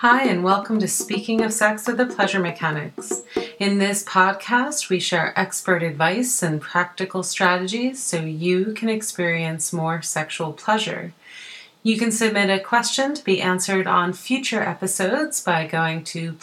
Hi, and welcome to Speaking of Sex with the Pleasure Mechanics. In this podcast, we share expert advice and practical strategies so you can experience more sexual pleasure. You can submit a question to be answered on future episodes by going to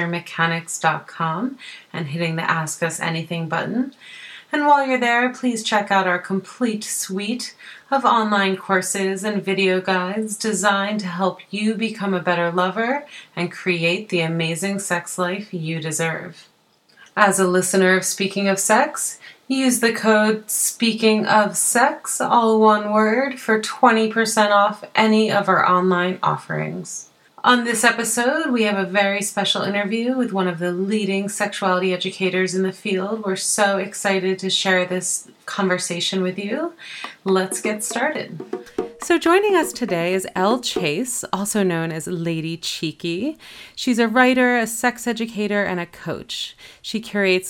pleasuremechanics.com and hitting the Ask Us Anything button. And while you're there, please check out our complete suite of online courses and video guides designed to help you become a better lover and create the amazing sex life you deserve. As a listener of Speaking of Sex, use the code SPEAKINGOFSEX, all one word, for 20% off any of our online offerings. On this episode, we have a very special interview with one of the leading sexuality educators in the field. We're so excited to share this conversation with you. Let's get started. So joining us today is Elle Chase, also known as Lady Cheeky. She's a writer, a sex educator, and a coach. She curates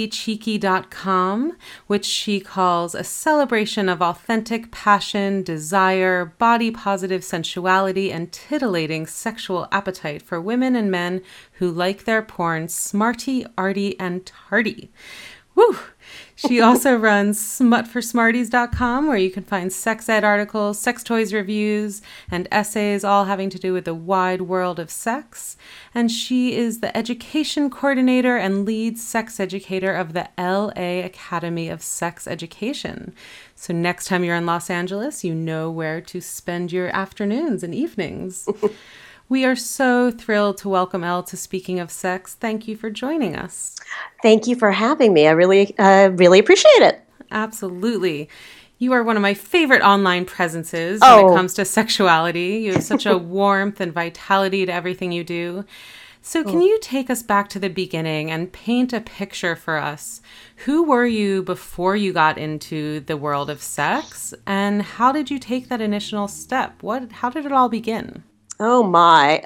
LadyCheeky.com, which she calls a celebration of authentic passion, desire, body-positive sensuality, and titillating sexual appetite for women and men who like their porn smarty, arty, and tardy. Woo! She also runs smutforsmarties.com, where you can find sex ed articles, sex toys reviews, and essays all having to do with the wide world of sex. And she is the education coordinator and lead sex educator of the LA Academy of Sex Education. So next time you're in Los Angeles, you know where to spend your afternoons and evenings. We are so thrilled to welcome Elle to Speaking of Sex. Thank you for joining us. Thank you for having me. I really appreciate it. Absolutely. You are one of my favorite online presences when it comes to sexuality. You have such a warmth and vitality to everything you do. So can you take us back to the beginning and paint a picture for us? Who were you before you got into the world of sex? And how did you take that initial step? How did it all begin? Oh my.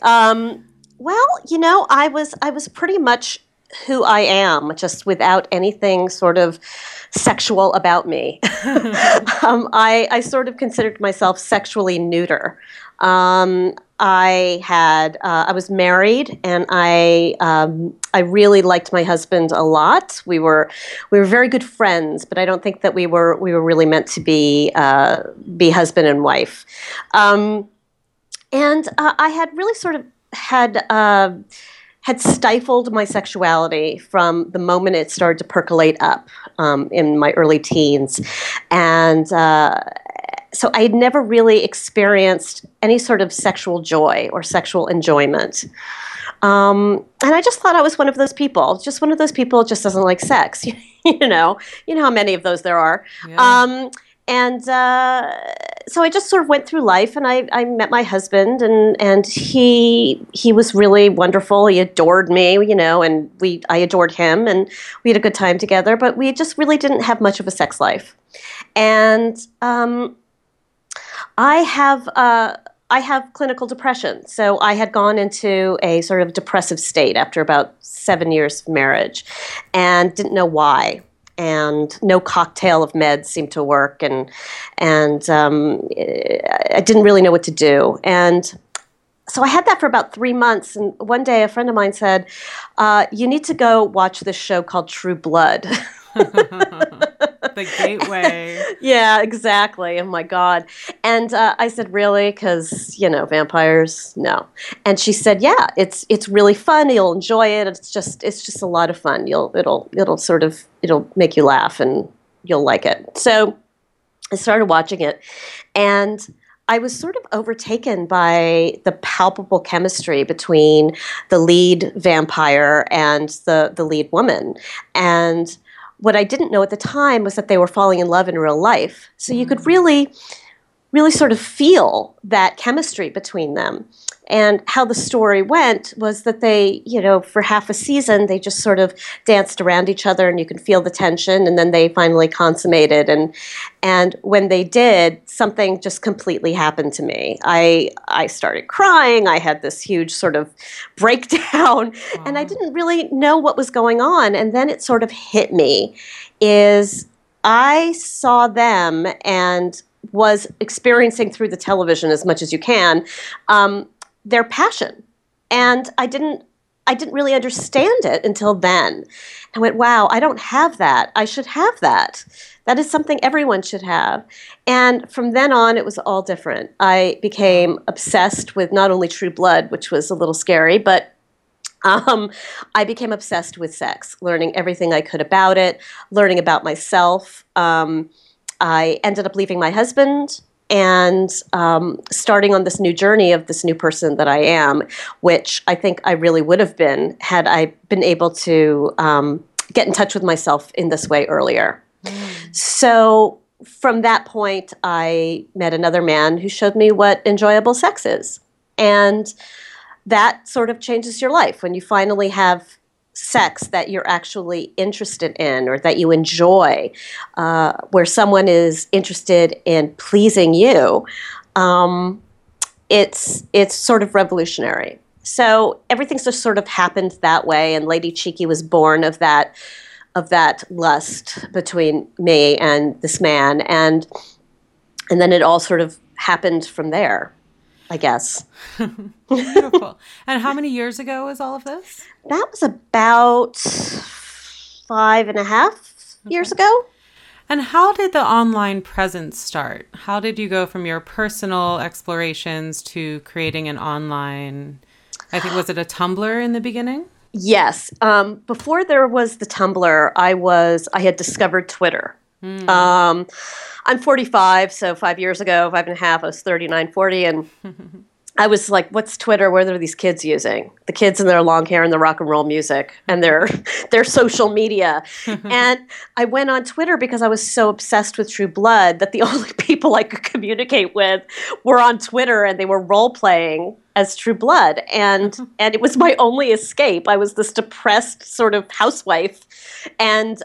Well, I was pretty much who I am, just without anything sort of sexual about me. I sort of considered myself sexually neuter. I was married, and I really liked my husband a lot. We were very good friends, but I don't think that we were really meant to be husband and wife. And I had really sort of had stifled my sexuality from the moment it started to percolate up in my early teens. And so I had never really experienced any sort of sexual joy or sexual enjoyment. And I just thought I was one of those people, just doesn't like sex. You know how many of those there are. Yeah. So I just sort of went through life, and I met my husband, and he was really wonderful. He adored me, and I adored him, and we had a good time together. But we just really didn't have much of a sex life. And I have clinical depression, so I had gone into a sort of depressive state after about 7 years of marriage, and didn't know why. And no cocktail of meds seemed to work, and I didn't really know what to do. And so I had that for about 3 months. And one day, a friend of mine said, "You need to go watch this show called True Blood." The gateway. Yeah, exactly. Oh my God. And I said, "Really? Because vampires? No." And she said, "Yeah, it's really fun. You'll enjoy it. It's just a lot of fun. It'll make you laugh, and you'll like it." So I started watching it, and I was sort of overtaken by the palpable chemistry between the lead vampire and the lead woman. And what I didn't know at the time was that they were falling in love in real life. So you could really sort of feel that chemistry between them. And how the story went was that they, for half a season, they just sort of danced around each other, and you could feel the tension, and then they finally consummated. And when they did, something just completely happened to me. I started crying. I had this huge sort of breakdown, and I didn't really know what was going on. And then it sort of hit me, is I saw them and was experiencing through the television, as much as you can, their passion. And I didn't really understand it until then. I went, wow, I don't have that. I should have that. That is something everyone should have. And from then on, it was all different. I became obsessed with not only True Blood, which was a little scary, but I became obsessed with sex, learning everything I could about it, learning about myself. I ended up leaving my husband and starting on this new journey of this new person that I am, which I think I really would have been had I been able to get in touch with myself in this way earlier. So from that point, I met another man who showed me what enjoyable sex is. And that sort of changes your life when you finally have sex that you're actually interested in or that you enjoy, where someone is interested in pleasing you. It's sort of revolutionary. So everything's just sort of happened that way, and Lady Cheeky was born of that lust between me and this man, and then it all sort of happened from there, I guess. Beautiful. And how many years ago was all of this? That was about 5.5 years ago. And how did the online presence start? How did you go from your personal explorations to creating an online, I think, was it a Tumblr in the beginning? Yes. Before there was the Tumblr, I had discovered Twitter. I'm 45, so 5 years ago, 5.5, I was 39, 40, and I was like, what's Twitter? What are these kids using? The kids and their long hair and the rock and roll music and their social media. And I went on Twitter because I was so obsessed with True Blood that the only people I could communicate with were on Twitter, and they were role-playing as True Blood. And it was my only escape. I was this depressed sort of housewife. And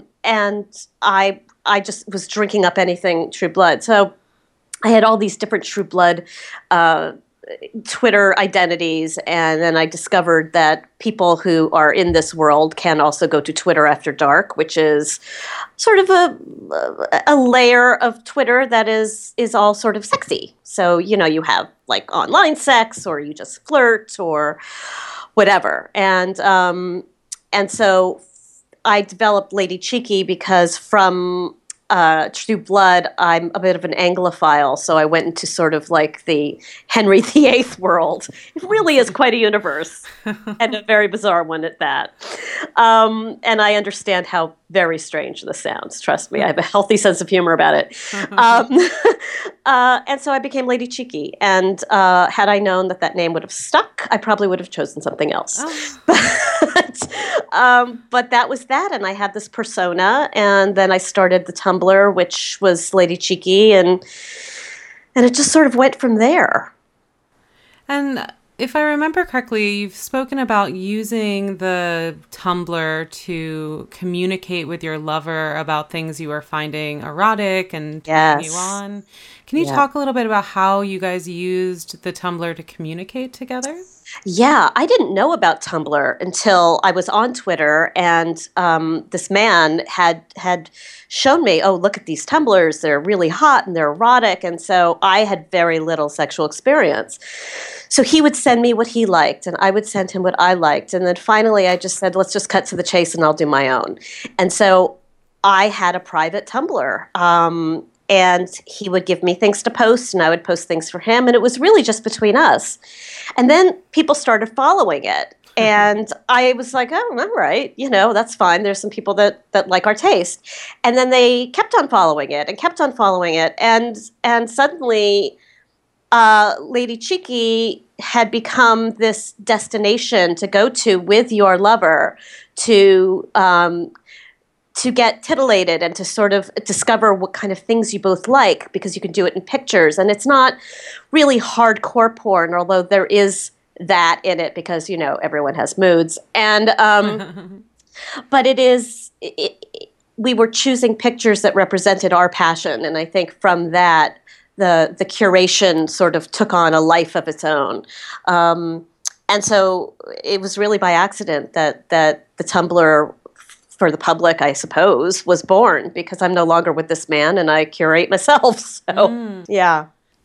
I just was drinking up anything True Blood. So I had all these different True Blood Twitter identities, and then I discovered that people who are in this world can also go to Twitter after dark, which is sort of a layer of Twitter that is all sort of sexy. So, you have like online sex, or you just flirt or whatever. And so I developed Lady Cheeky because from True Blood, I'm a bit of an Anglophile, so I went into sort of like the Henry VIII world. It really is quite a universe, and a very bizarre one at that. And I understand how very strange this sounds. Trust me, I have a healthy sense of humor about it. And so I became Lady Cheeky, and had I known that name would have stuck, I probably would have chosen something else. But that was that, and I had this persona, and then I started the Tumblr, which was Lady Cheeky, and it just sort of went from there. And if I remember correctly, you've spoken about using the Tumblr to communicate with your lover about things you are finding erotic and turning you on. Can you talk a little bit about how you guys used the Tumblr to communicate together? Yeah, I didn't know about Tumblr until I was on Twitter, and this man had shown me, oh, look at these Tumblrs. They're really hot and they're erotic. And so I had very little sexual experience. So he would send me what he liked, and I would send him what I liked. And then finally I just said, let's just cut to the chase and I'll do my own. And so I had a private Tumblr. And he would give me things to post, and I would post things for him. And it was really just between us. And then people started following it. And I was like, oh, all right, that's fine. There's some people that like our taste. And then they kept on following it and kept on following it. And suddenly Lady Cheeky had become this destination to go to with your lover to get titillated and to sort of discover what kind of things you both like, because you can do it in pictures. And it's not really hardcore porn, although there is that in it because, everyone has moods. And but we were choosing pictures that represented our passion. And I think from that, the curation sort of took on a life of its own. And so it was really by accident that the Tumblr for the public, I suppose, was born, because I'm no longer with this man and I curate myself. So, yeah.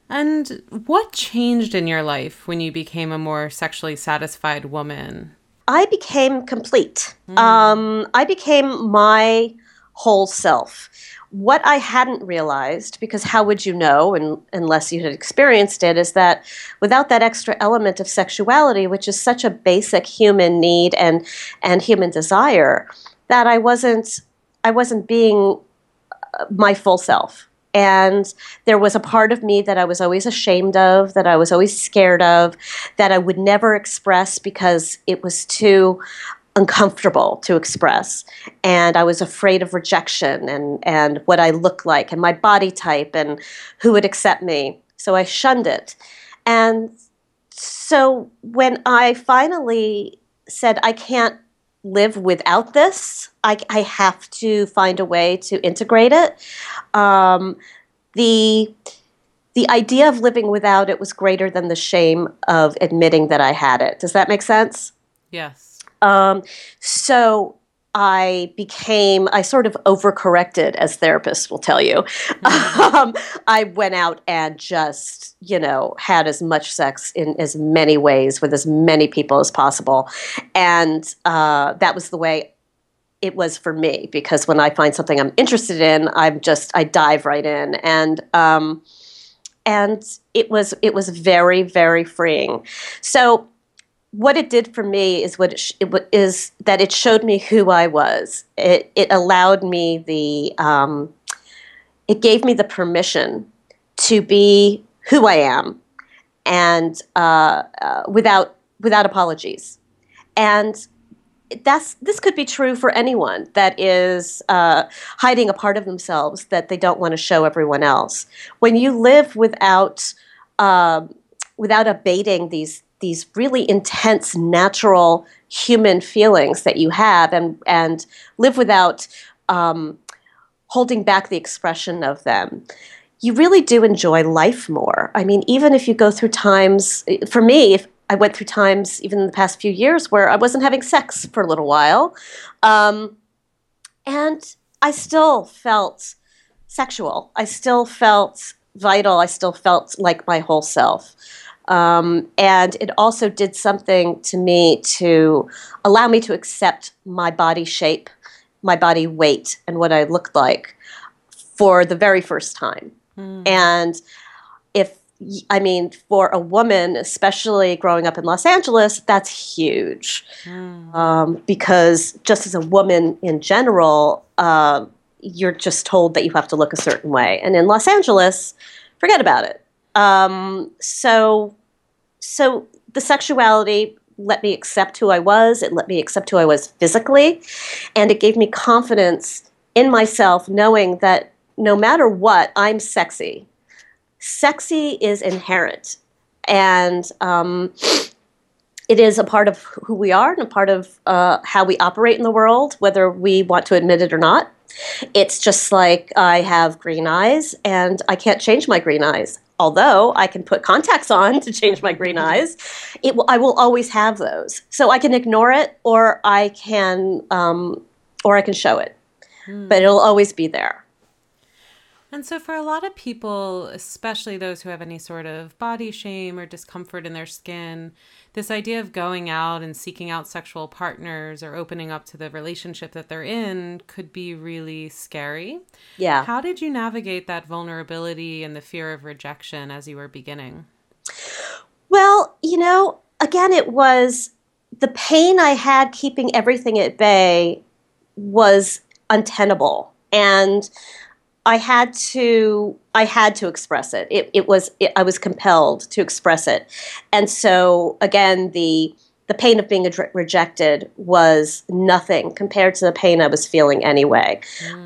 And what changed in your life when you became a more sexually satisfied woman? I became complete. I became my whole self. What I hadn't realized, because how would you know unless you had experienced it, is that without that extra element of sexuality, which is such a basic human need and human desire, that I wasn't being my full self. And there was a part of me that I was always ashamed of, that I was always scared of, that I would never express because it was too uncomfortable to express. And I was afraid of rejection and what I looked like and my body type and who would accept me. So I shunned it. And so when I finally said, I can't live without this, I have to find a way to integrate it. Um, the the idea of living without it was greater than the shame of admitting that I had it. Does that make sense? Yes. So I sort of overcorrected, as therapists will tell you. I went out and just, had as much sex in as many ways with as many people as possible. And that was the way it was for me, because when I find something I'm interested in, I dive right in. And it was very, very freeing. So what it did for me is is that it showed me who I was. It allowed me it gave me the permission to be who I am, and without apologies. And this could be true for anyone that is hiding a part of themselves that they don't want to show everyone else. When you live without abating these really intense, natural human feelings that you have, and live without holding back the expression of them, you really do enjoy life more. I mean, even if you go through times, for me, if I went through times even in the past few years where I wasn't having sex for a little while, and I still felt sexual. I still felt vital. I still felt like my whole self. And it also did something to me to allow me to accept my body shape, my body weight, and what I looked like for the very first time. And for a woman, especially growing up in Los Angeles, that's huge. Because just as a woman in general, you're just told that you have to look a certain way. And in Los Angeles, forget about it. So the sexuality let me accept who I was. It let me accept who I was physically. And it gave me confidence in myself, knowing that no matter what, I'm sexy. Sexy is inherent. And it is a part of who we are and a part of how we operate in the world, whether we want to admit it or not. It's just like I have green eyes, and I can't change my green eyes. Although I can put contacts on to change my green eyes, I will always have those. So I can ignore it, or I can show it, but it'll always be there. And so for a lot of people, especially those who have any sort of body shame or discomfort in their skin, this idea of going out and seeking out sexual partners or opening up to the relationship that they're in could be really scary. Yeah. How did you navigate that vulnerability and the fear of rejection as you were beginning? Well, again, it was the pain I had keeping everything at bay was untenable. And I had to express it. I was compelled to express it. And so again, the pain of being rejected was nothing compared to the pain I was feeling anyway.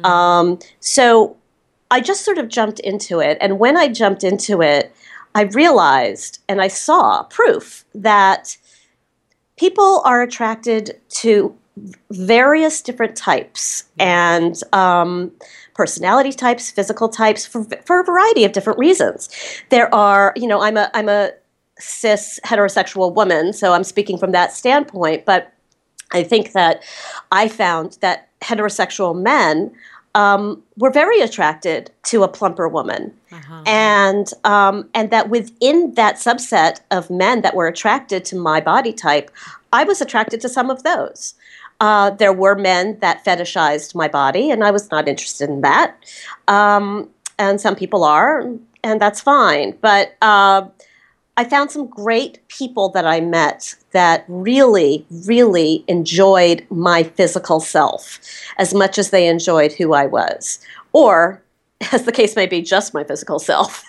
So I just sort of jumped into it. And when I jumped into it, I realized and I saw proof that people are attracted to various different types and personality types, physical types, for a variety of different reasons. There are, I'm a cis heterosexual woman, so I'm speaking from that standpoint, but I think that I found that heterosexual men were very attracted to a plumper woman. And that within that subset of men that were attracted to my body type, I was attracted to some of those. There were men that fetishized my body, and I was not interested in that. And some people are, and that's fine. But I found some great people that I met that really, really enjoyed my physical self as much as they enjoyed who I was. Or, as the case may be, just my physical self.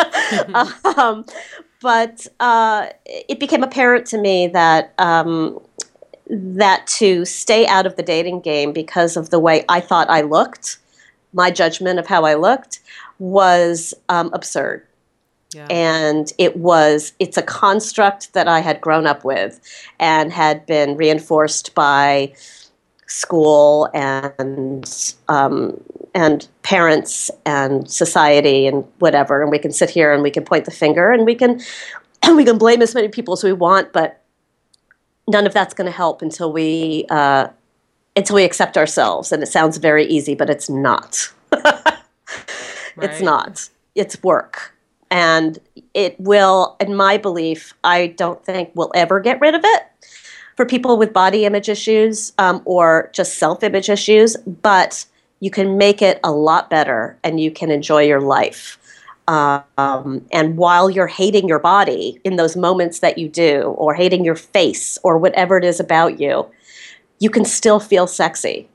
But it became apparent to me that that to stay out of the dating game because of the way I thought I looked, my judgment of how I looked, was absurd. Yeah. And it's a construct that I had grown up with and had been reinforced by school and parents and society and whatever. And we can sit here and we can point the finger and we can blame as many people as we want, but none of that's going to help until we accept ourselves. And it sounds very easy, but it's not. Right. It's not. It's work. And it will, in my belief, I don't think we'll ever get rid of it for people with body image issues or just self-image issues, but you can make it a lot better and you can enjoy your life. And while you're hating your body in those moments that you do, or hating your face or whatever it is about you, you can still feel sexy.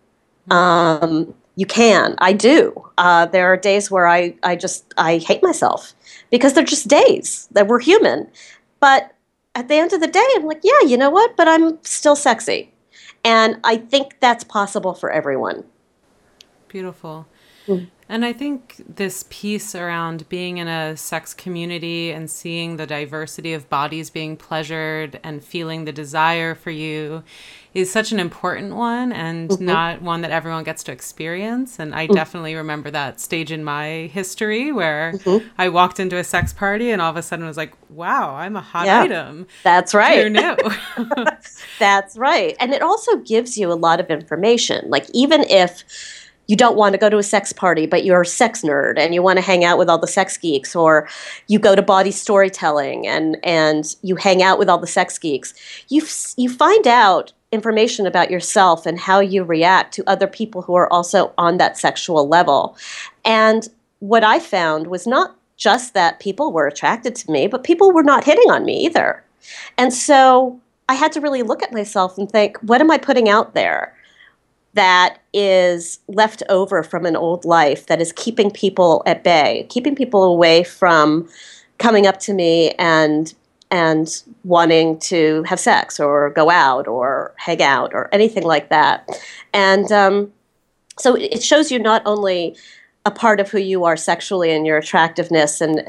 You can. I do. There are days where I hate myself because they're just days that we're human. But at the end of the day, I'm like, yeah, you know what? But I'm still sexy. And I think that's possible for everyone. Beautiful. And I think this piece around being in a sex community and seeing the diversity of bodies being pleasured and feeling the desire for you is such an important one and not one that everyone gets to experience. And I definitely remember that stage in my history where I walked into a sex party and all of a sudden was like, wow, I'm a hot item. That's right. Who knew? That's right. And it also gives you a lot of information. Like, even if you don't want to go to a sex party, but you're a sex nerd and you want to hang out with all the sex geeks, or you go to body storytelling and you hang out with all the sex geeks, you find out information about yourself and how you react to other people who are also on that sexual level. And what I found was not just that people were attracted to me, but people were not hitting on me either. And so I had to really look at myself and think, what am I putting out there that is left over from an old life that is keeping people at bay, keeping people away from coming up to me and wanting to have sex or go out or hang out or anything like that. And so it shows you not only a part of who you are sexually and your attractiveness and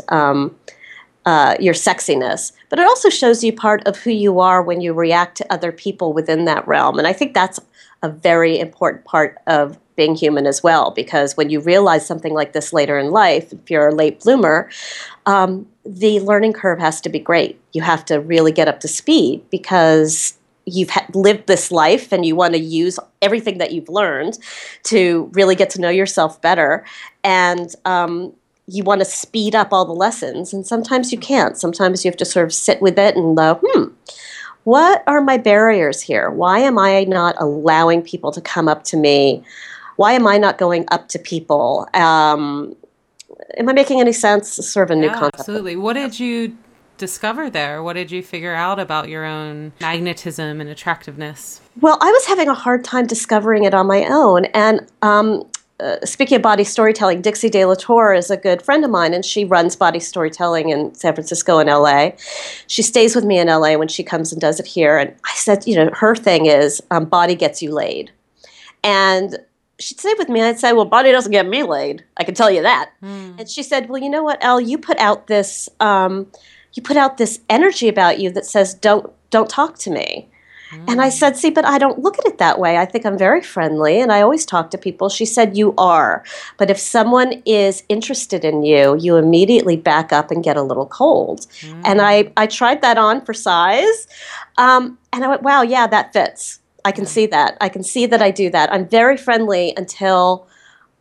your sexiness, but it also shows you part of who you are when you react to other people within that realm. And I think that's a very important part of being human as well, because when you realize something like this later in life, if you're a late bloomer, the learning curve has to be great. You have to really get up to speed because you've lived this life and you want to use everything that you've learned to really get to know yourself better. And you want to speed up all the lessons. And sometimes you can't. Sometimes you have to sort of sit with it and go, what are my barriers here? Why am I not allowing people to come up to me? Why am I not going up to people? Am I making any sense? It's sort of a new concept. Absolutely. What did you discover there? What did you figure out about your own magnetism and attractiveness? Well, I was having a hard time discovering it on my own. And speaking of body storytelling, Dixie De La Torre is a good friend of mine, and she runs body storytelling in San Francisco and LA. She stays with me in LA when she comes and does it here. And I said, her thing is body gets you laid. And she'd stay with me, and I'd say, well, body doesn't get me laid. I can tell you that. And she said, well, you know what, Elle, you put out this energy about you that says, don't talk to me. And I said, see, but I don't look at it that way. I think I'm very friendly, and I always talk to people. She said, you are. But if someone is interested in you, you immediately back up and get a little cold. And I tried that on for size, and I went, wow, yeah, that fits. I can see that. I can see that I do that. I'm very friendly until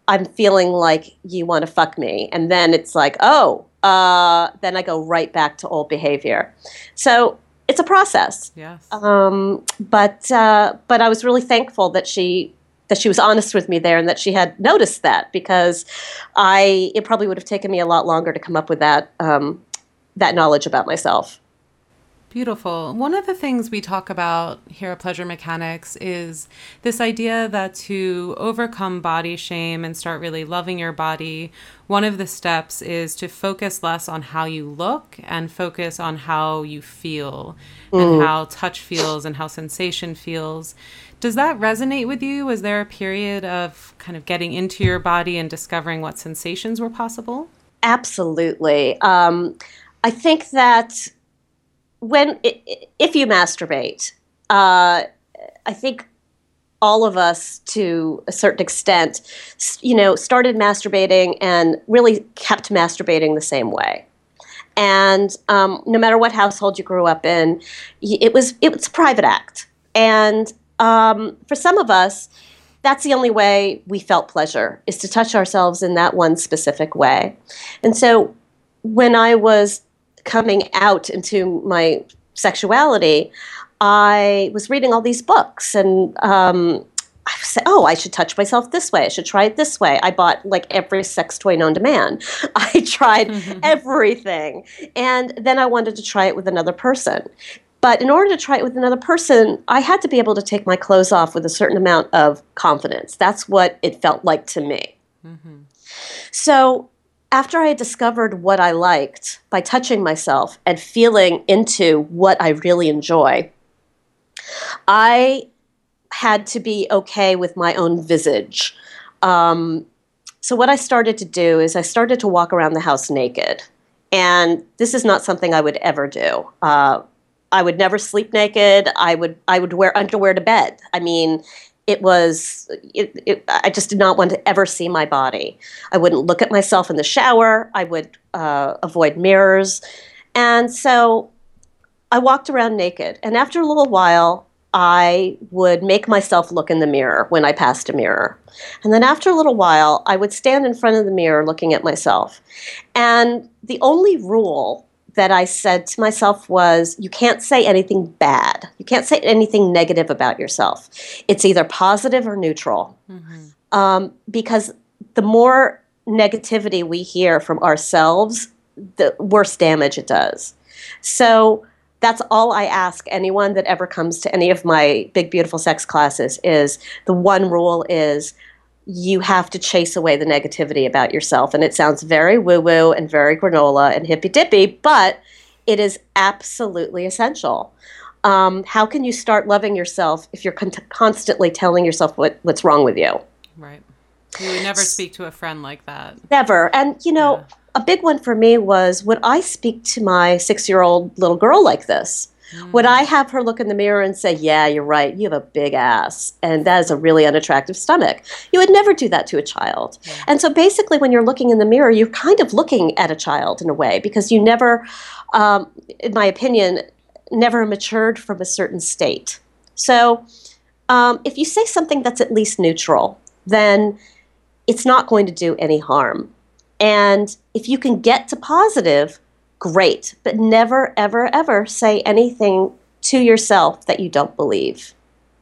I'm feeling like you want to fuck me. And then it's like, then I go right back to old behavior. So it's a process. Yes. But I was really thankful that she was honest with me there and that she had noticed that, because it probably would have taken me a lot longer to come up with that knowledge about myself. Beautiful. One of the things we talk about here at Pleasure Mechanics is this idea that to overcome body shame and start really loving your body, one of the steps is to focus less on how you look and focus on how you feel and how touch feels and how sensation feels. Does that resonate with you? Was there a period of kind of getting into your body and discovering what sensations were possible? Absolutely. I think that if you masturbate, I think all of us, to a certain extent, started masturbating and really kept masturbating the same way. And no matter what household you grew up in, it was a private act. And for some of us, that's the only way we felt pleasure, is to touch ourselves in that one specific way. And so when I was coming out into my sexuality, I was reading all these books, and I said, I should touch myself this way. I should try it this way. I bought like every sex toy known to man. I tried everything. And then I wanted to try it with another person. But in order to try it with another person, I had to be able to take my clothes off with a certain amount of confidence. That's what it felt like to me. Mm-hmm. So after I had discovered what I liked by touching myself and feeling into what I really enjoy, I had to be okay with my own visage. So what I started to do is I started to walk around the house naked. And this is not something I would ever do. I would never sleep naked. I would wear underwear to bed. I mean, I just did not want to ever see my body. I wouldn't look at myself in the shower. I would avoid mirrors. And so I walked around naked. And after a little while, I would make myself look in the mirror when I passed a mirror. And then after a little while, I would stand in front of the mirror looking at myself. And the only rule that I said to myself was, you can't say anything bad. You can't say anything negative about yourself. It's either positive or neutral. Mm-hmm. Because the more negativity we hear from ourselves, the worse damage it does. So that's all I ask anyone that ever comes to any of my Big Beautiful Sex classes is, the one rule is, you have to chase away the negativity about yourself. And it sounds very woo-woo and very granola and hippy-dippy, but it is absolutely essential. How can you start loving yourself if you're constantly telling yourself what's wrong with you? Right. You would never speak to a friend like that. Never. And, a big one for me was, would I speak to my 6-year-old little girl like this? Would I have her look in the mirror and say, yeah, you're right, you have a big ass, and that is a really unattractive stomach? You would never do that to a child. Yeah. And so basically when you're looking in the mirror, you're kind of looking at a child in a way, because you never, in my opinion, never matured from a certain state. So if you say something that's at least neutral, then it's not going to do any harm. And if you can get to positive, great, but never, ever, ever say anything to yourself that you don't believe.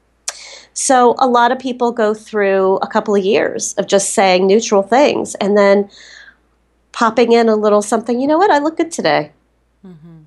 So a lot of people go through a couple of years of just saying neutral things and then popping in a little something, you know what, I look good today. Mm-hmm.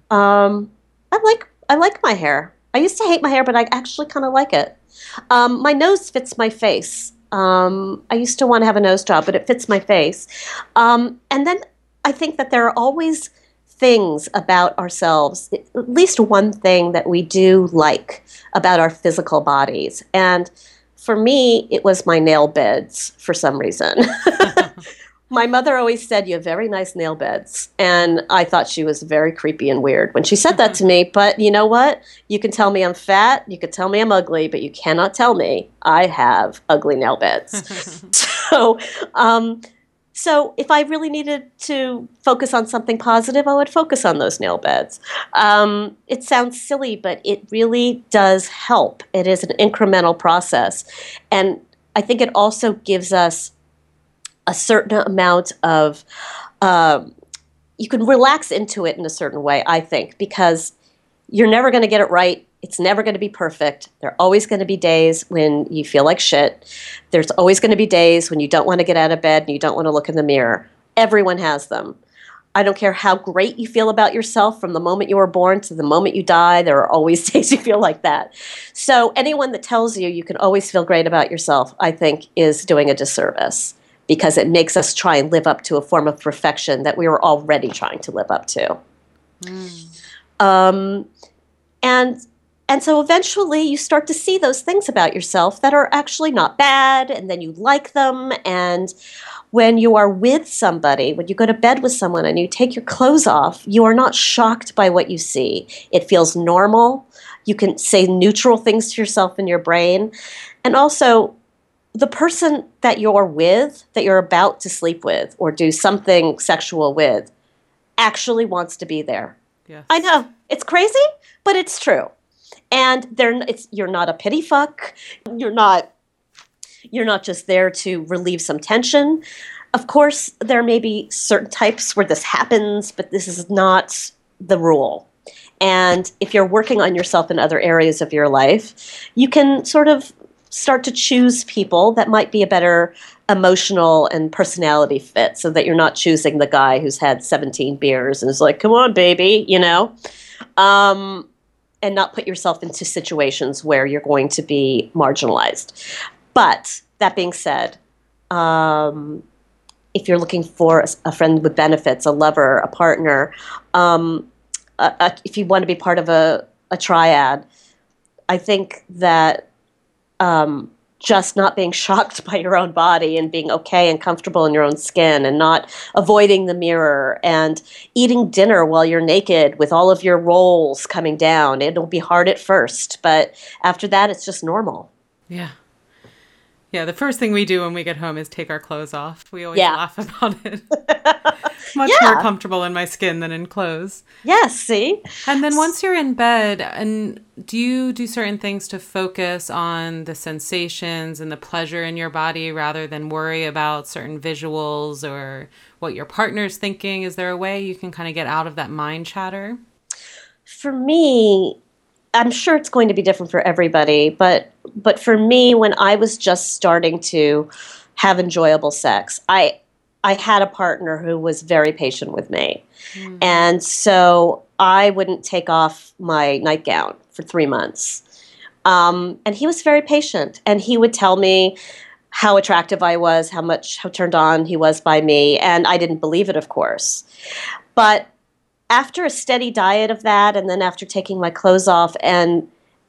I like my hair. I used to hate my hair, but I actually kind of like it. My nose fits my face. I used to want to have a nose job, but it fits my face. And then I think that there are always things about ourselves, at least one thing that we do like about our physical bodies. And for me, it was my nail beds for some reason. My mother always said, you have very nice nail beds. And I thought she was very creepy and weird when she said that to me. But you know what? You can tell me I'm fat, you can tell me I'm ugly, but you cannot tell me I have ugly nail beds. So if I really needed to focus on something positive, I would focus on those nail beds. It sounds silly, but it really does help. It is an incremental process. And I think it also gives us a certain amount of, you can relax into it in a certain way, I think, because you're never going to get it right. It's never going to be perfect. There are always going to be days when you feel like shit. There's always going to be days when you don't want to get out of bed and you don't want to look in the mirror. Everyone has them. I don't care how great you feel about yourself from the moment you were born to the moment you die. There are always days you feel like that. So anyone that tells you you can always feel great about yourself, I think, is doing a disservice, because it makes us try and live up to a form of perfection that we were already trying to live up to. And so eventually you start to see those things about yourself that are actually not bad, and then you like them. And when you are with somebody, when you go to bed with someone and you take your clothes off, you are not shocked by what you see. It feels normal. You can say neutral things to yourself in your brain. And also, the person that you're with, that you're about to sleep with or do something sexual with, actually wants to be there. Yes. I know. It's crazy, but it's true. And you're not a pity fuck. You're not just there to relieve some tension. Of course, there may be certain types where this happens, but this is not the rule. And if you're working on yourself in other areas of your life, you can sort of start to choose people that might be a better emotional and personality fit, so that you're not choosing the guy who's had 17 beers and is like, come on, baby, and not put yourself into situations where you're going to be marginalized. But that being said, if you're looking for a friend with benefits, a lover, a partner, if you want to be part of a triad, I think that just not being shocked by your own body and being okay and comfortable in your own skin and not avoiding the mirror and eating dinner while you're naked with all of your rolls coming down. It'll be hard at first, but after that, it's just normal. Yeah. Yeah, the first thing we do when we get home is take our clothes off. We always laugh about it. Much more comfortable in my skin than in clothes. Yes, see? And then once you're in bed, and do you do certain things to focus on the sensations and the pleasure in your body rather than worry about certain visuals or what your partner's thinking? Is there a way you can kind of get out of that mind chatter? For me, I'm sure it's going to be different for everybody, but for me, when I was just starting to have enjoyable sex, I had a partner who was very patient with me. And so I wouldn't take off my nightgown for 3 months. And he was very patient, and he would tell me how attractive I was, how turned on he was by me, and I didn't believe it, of course. But after a steady diet of that, and then after taking my clothes off and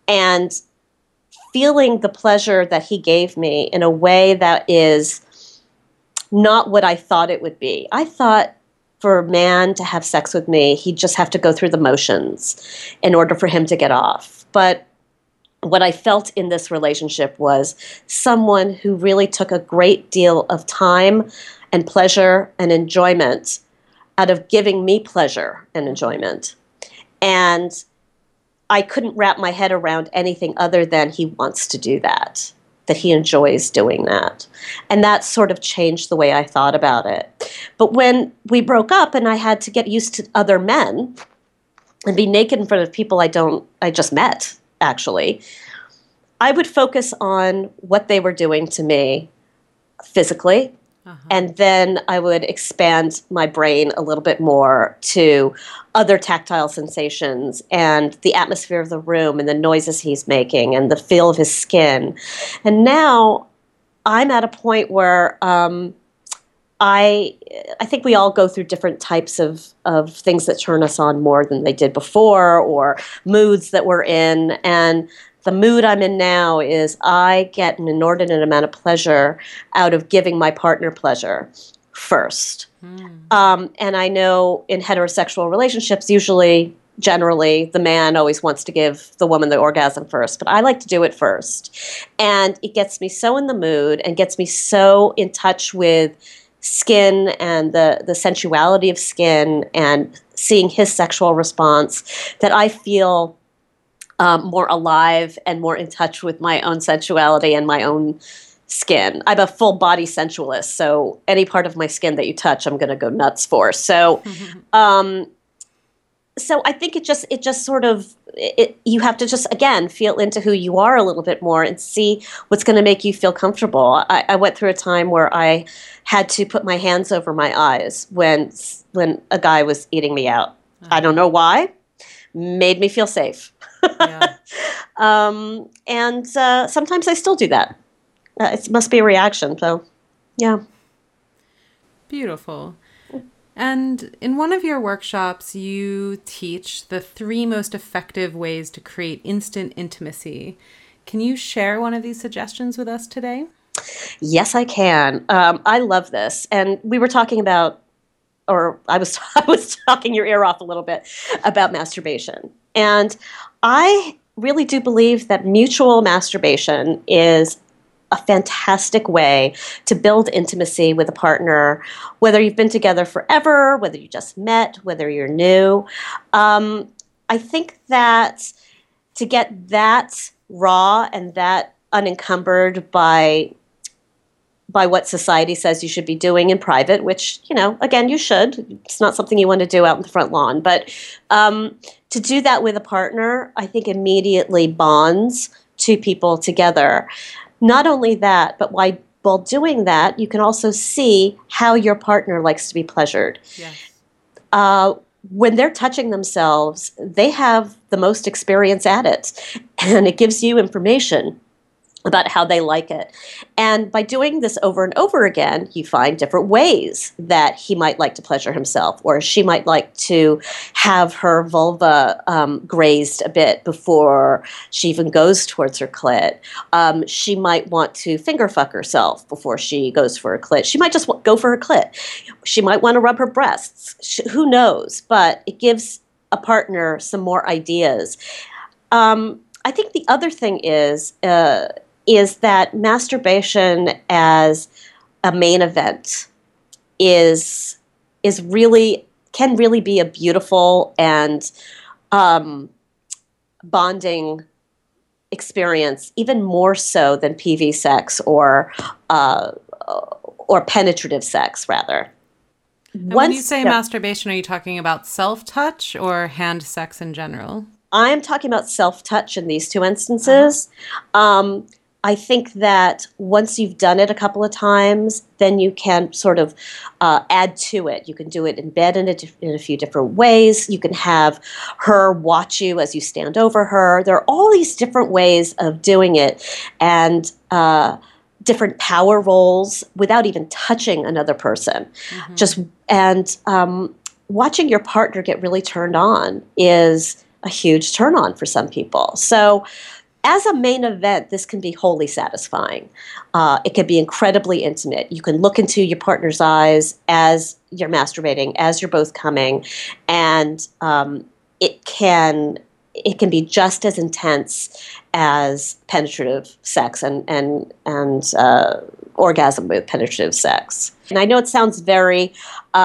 feeling the pleasure that he gave me in a way that is not what I thought it would be. I thought for a man to have sex with me, he'd just have to go through the motions in order for him to get off. But what I felt in this relationship was someone who really took a great deal of time and pleasure and enjoyment out of giving me pleasure and enjoyment. And I couldn't wrap my head around anything other than he wants to do that he enjoys doing that. And that sort of changed the way I thought about it. But when we broke up and I had to get used to other men and be naked in front of people I just met, actually, I would focus on what they were doing to me physically. And then I would expand my brain a little bit more to other tactile sensations and the atmosphere of the room and the noises he's making and the feel of his skin. And now I'm at a point where I think we all go through different types of things that turn us on more than they did before, or moods that we're in. And the mood I'm in now is I get an inordinate amount of pleasure out of giving my partner pleasure first. And I know in heterosexual relationships, generally, the man always wants to give the woman the orgasm first, but I like to do it first. And it gets me so in the mood and gets me so in touch with skin and the sensuality of skin and seeing his sexual response that I feel more alive and more in touch with my own sensuality and my own skin. I'm a full body sensualist, so any part of my skin that you touch, I'm going to go nuts for. So, so I think it just sort of you have to just again feel into who you are a little bit more and see what's going to make you feel comfortable. I went through a time where I had to put my hands over my eyes when a guy was eating me out. I don't know why. Made me feel safe. Yeah. And sometimes I still do that. It must be a reaction. So, yeah. Beautiful. And in one of your workshops, you teach the 3 most effective ways to create instant intimacy. Can you share one of these suggestions with us today? Yes, I can. I love this. And we were talking about, or I was talking your ear off a little bit about masturbation. And I really do believe that mutual masturbation is a fantastic way to build intimacy with a partner, whether you've been together forever, whether you just met, whether you're new. I think that to get that raw and that unencumbered by what society says you should be doing in private, which, again, you should. It's not something you want to do out in the front lawn. But to do that with a partner, I think immediately bonds two people together. Not only that, but while doing that, you can also see how your partner likes to be pleasured. Yes. When they're touching themselves, they have the most experience at it, and it gives you information about how they like it. And by doing this over and over again, you find different ways that he might like to pleasure himself, or she might like to have her vulva grazed a bit before she even goes towards her clit. She might want to finger fuck herself before she goes for her clit. She might just go for her clit. She might want to rub her breasts. Who knows? But it gives a partner some more ideas. I think the other thing is that masturbation as a main event can really be a beautiful and bonding experience, even more so than PV sex or penetrative sex, rather. And when you say masturbation, are you talking about self-touch or hand sex in general? I'm talking about self-touch in these 2 instances. I think that once you've done it a couple of times, then you can sort of add to it. You can do it in bed in a few different ways. You can have her watch you as you stand over her. There are all these different ways of doing it, and different power roles without even touching another person. Watching your partner get really turned on is a huge turn on for some people. So as a main event, this can be wholly satisfying. It can be incredibly intimate. You can look into your partner's eyes as you're masturbating, as you're both coming, and it can be just as intense as penetrative sex and orgasm with penetrative sex. And I know it sounds very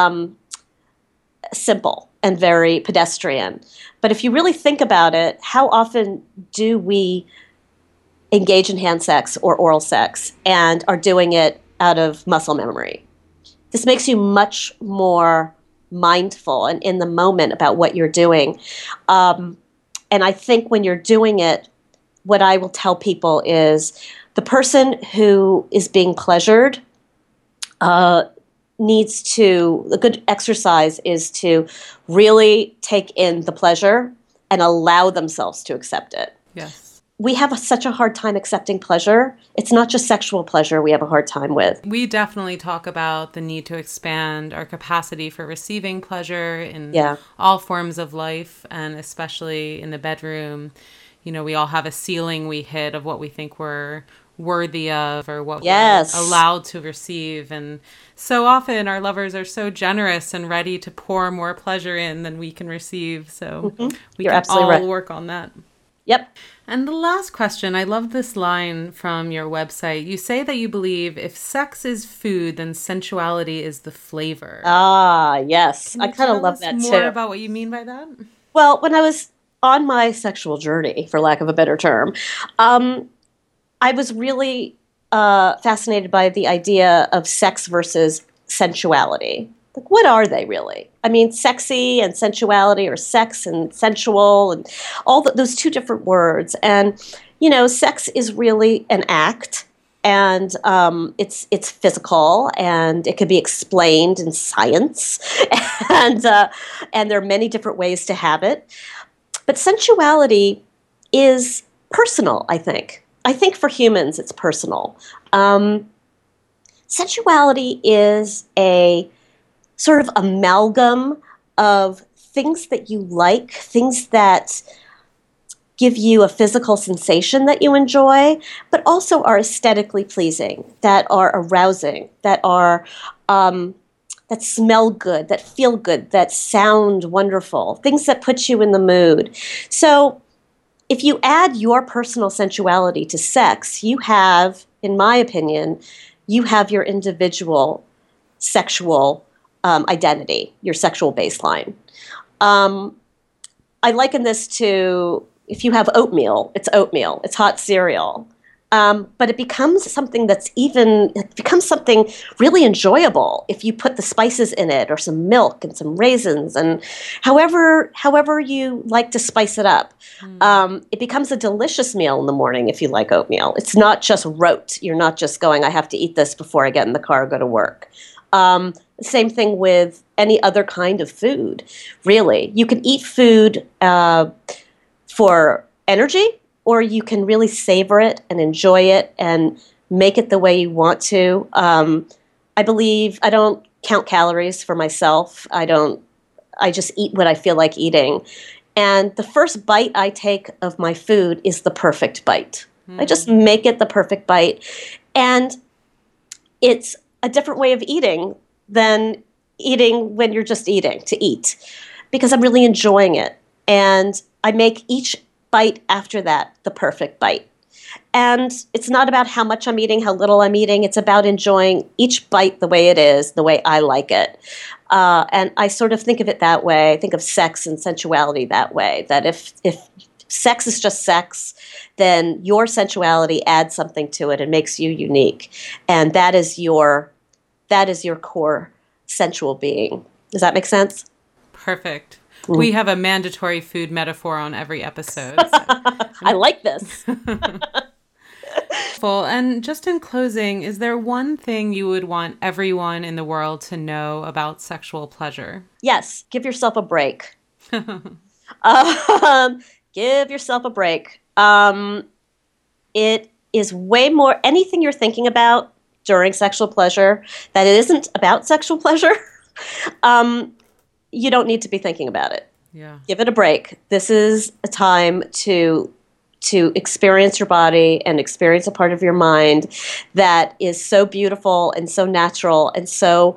simple and very pedestrian, but if you really think about it, how often do we engage in hand sex or oral sex and are doing it out of muscle memory? This makes you much more mindful and in the moment about what you're doing. And I think when you're doing it, what I will tell people is the person who is being pleasured a good exercise is to really take in the pleasure and allow themselves to accept it. Yes. We have such a hard time accepting pleasure. It's not just sexual pleasure we have a hard time with. We definitely talk about the need to expand our capacity for receiving pleasure in all forms of life, and especially in the bedroom. We all have a ceiling we hit of what we think we're worthy of or what we're allowed to receive. And so often our lovers are so generous and ready to pour more pleasure in than we can receive. So we can all work on that. Yep. And the last question, I love this line from your website. You say that you believe if sex is food, then sensuality is the flavor. Ah, yes. I kind of love that too. More about what you mean by that? Well, when I was on my sexual journey, for lack of a better term, I was really fascinated by the idea of sex versus sensuality. Like, what are they really? I mean, sexy and sensuality, or sex and sensual, and all those two different words. And, sex is really an act. And it's physical, and it can be explained in science, and there are many different ways to have it. But sensuality is personal, I think. I think for humans, it's personal. Sensuality is a sort of amalgam of things that you like, things that give you a physical sensation that you enjoy, but also are aesthetically pleasing, that are arousing, that are that smell good, that feel good, that sound wonderful, things that put you in the mood. So if you add your personal sensuality to sex, you have, in my opinion, you have your individual sexual identity, your sexual baseline. I liken this to, if you have oatmeal, it's hot cereal. But it becomes something something really enjoyable if you put the spices in it, or some milk and some raisins, and however you like to spice it up. It becomes a delicious meal in the morning if you like oatmeal. It's not just rote. You're not just going, I have to eat this before I get in the car or go to work. Same thing with any other kind of food, really. You can eat food for energy, or you can really savor it and enjoy it and make it the way you want to. I don't count calories for myself. I just eat what I feel like eating. And the first bite I take of my food is the perfect bite. I just make it the perfect bite. And it's a different way of eating than eating when you're just eating to eat, because I'm really enjoying it. And I make each bite after that the perfect bite. And it's not about how much I'm eating, how little I'm eating. It's about enjoying each bite the way it is, the way I like it. And I sort of think of it that way. I think of sex and sensuality that way, that if sex is just sex, then your sensuality adds something to it and makes you unique. And that is your core sensual being. Does that make sense? Perfect. We have a mandatory food metaphor on every episode. So. I like this. And just in closing, is there one thing you would want everyone in the world to know about sexual pleasure? Yes. Give yourself a break. Give yourself a break. It is way more, anything you're thinking about during sexual pleasure that it isn't about sexual pleasure, you don't need to be thinking about it. Yeah. Give it a break. This is a time to experience your body and experience a part of your mind that is so beautiful and so natural and so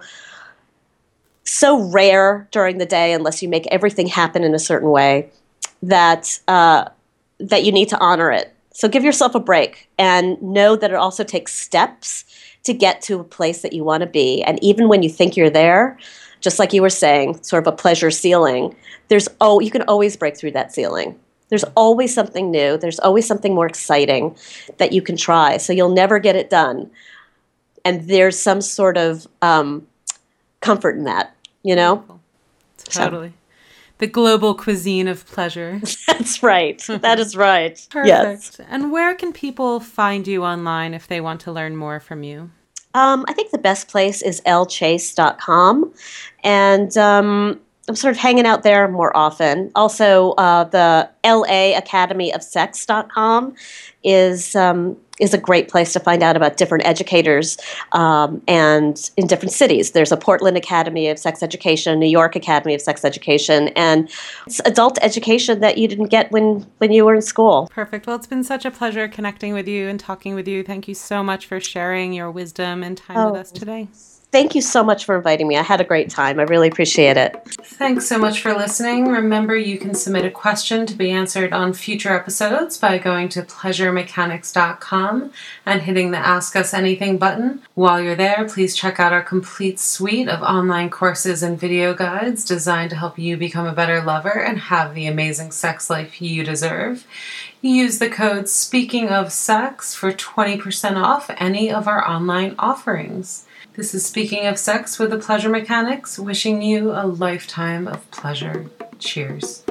rare during the day, unless you make everything happen in a certain way, that you need to honor it. So give yourself a break and know that it also takes steps to get to a place that you want to be. And even when you think you're there, just like you were saying, sort of a pleasure ceiling, you can always break through that ceiling. There's always something new. There's always something more exciting that you can try. So you'll never get it done. And there's some sort of comfort in that, Totally. So. The global cuisine of pleasure. That's right. That is right. Perfect. Yes. And where can people find you online if they want to learn more from you? I think the best place is lchase.com. And I'm sort of hanging out there more often. Also, the laacademyofsex.com is a great place to find out about different educators and in different cities. There's a Portland Academy of Sex Education, New York Academy of Sex Education, and it's adult education that you didn't get when you were in school. Perfect. Well, it's been such a pleasure connecting with you and talking with you. Thank you so much for sharing your wisdom and time with us today. Thank you so much for inviting me. I had a great time. I really appreciate it. Thanks so much for listening. Remember, you can submit a question to be answered on future episodes by going to pleasuremechanics.com and hitting the Ask Us Anything button. While you're there, please check out our complete suite of online courses and video guides designed to help you become a better lover and have the amazing sex life you deserve. Use the code SPEAKINGOFSEX for 20% off any of our online offerings. This is Speaking of Sex with the Pleasure Mechanics, wishing you a lifetime of pleasure. Cheers.